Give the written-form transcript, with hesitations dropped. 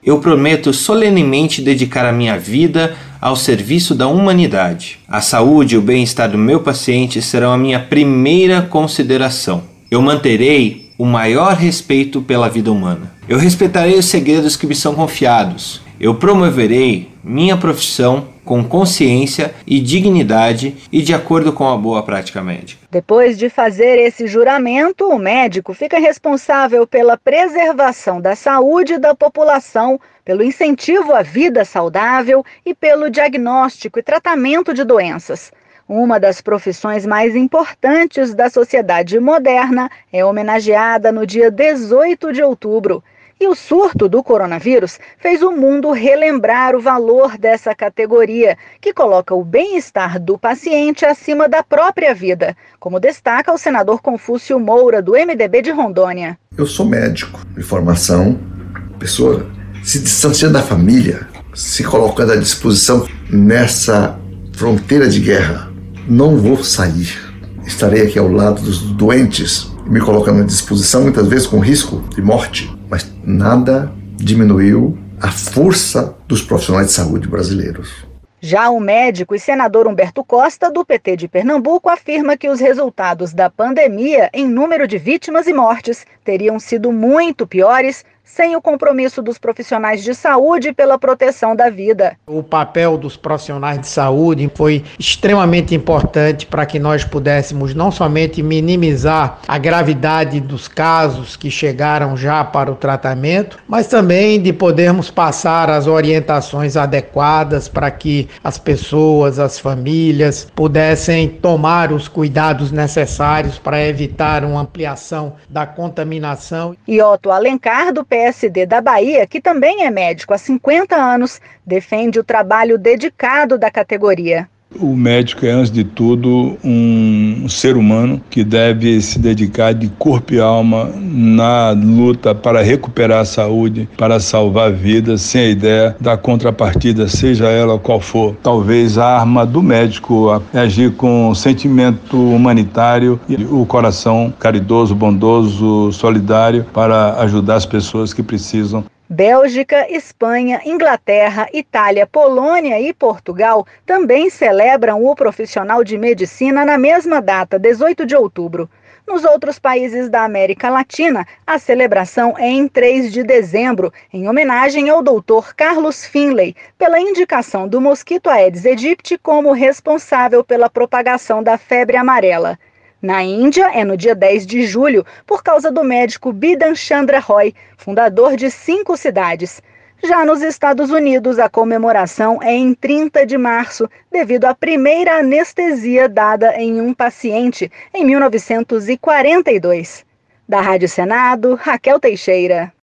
Eu prometo solenemente dedicar a minha vida ao serviço da humanidade. A saúde e o bem-estar do meu paciente serão a minha primeira consideração. Eu manterei o maior respeito pela vida humana. Eu respeitarei os segredos que me são confiados. Eu promoverei minha profissão com consciência e dignidade e de acordo com a boa prática médica. Depois de fazer esse juramento, o médico fica responsável pela preservação da saúde da população, pelo incentivo à vida saudável e pelo diagnóstico e tratamento de doenças. Uma das profissões mais importantes da sociedade moderna é homenageada no dia 18 de outubro. E o surto do coronavírus fez o mundo relembrar o valor dessa categoria, que coloca o bem-estar do paciente acima da própria vida, como destaca o senador Confúcio Moura, do MDB de Rondônia. Eu sou médico de formação, pessoa se distanciando da família, se colocando à disposição nessa fronteira de guerra. Não vou sair, estarei aqui ao lado dos doentes, me colocando à disposição, muitas vezes com risco de morte. Mas nada diminuiu a força dos profissionais de saúde brasileiros. Já o médico e senador Humberto Costa, do PT de Pernambuco, afirma que os resultados da pandemia em número de vítimas e mortes teriam sido muito piores sem o compromisso dos profissionais de saúde pela proteção da vida. O papel dos profissionais de saúde foi extremamente importante para que nós pudéssemos não somente minimizar a gravidade dos casos que chegaram já para o tratamento, mas também de podermos passar as orientações adequadas para que as pessoas, as famílias, pudessem tomar os cuidados necessários para evitar uma ampliação da contaminação. E Otto Alencar, do PSD da Bahia, que também é médico há 50 anos, defende o trabalho dedicado da categoria. O médico é, antes de tudo, um ser humano que deve se dedicar de corpo e alma na luta para recuperar a saúde, para salvar vidas, sem a ideia da contrapartida, seja ela qual for. Talvez a arma do médico é agir com sentimento humanitário e o coração caridoso, bondoso, solidário para ajudar as pessoas que precisam. Bélgica, Espanha, Inglaterra, Itália, Polônia e Portugal também celebram o profissional de medicina na mesma data, 18 de outubro. Nos outros países da América Latina, a celebração é em 3 de dezembro, em homenagem ao Dr. Carlos Finlay, pela indicação do mosquito Aedes aegypti como responsável pela propagação da febre amarela. Na Índia, é no dia 10 de julho, por causa do médico Bidhan Chandra Roy, fundador de 5 cidades. Já nos Estados Unidos, a comemoração é em 30 de março, devido à primeira anestesia dada em um paciente, em 1942. Da Rádio Senado, Raquel Teixeira.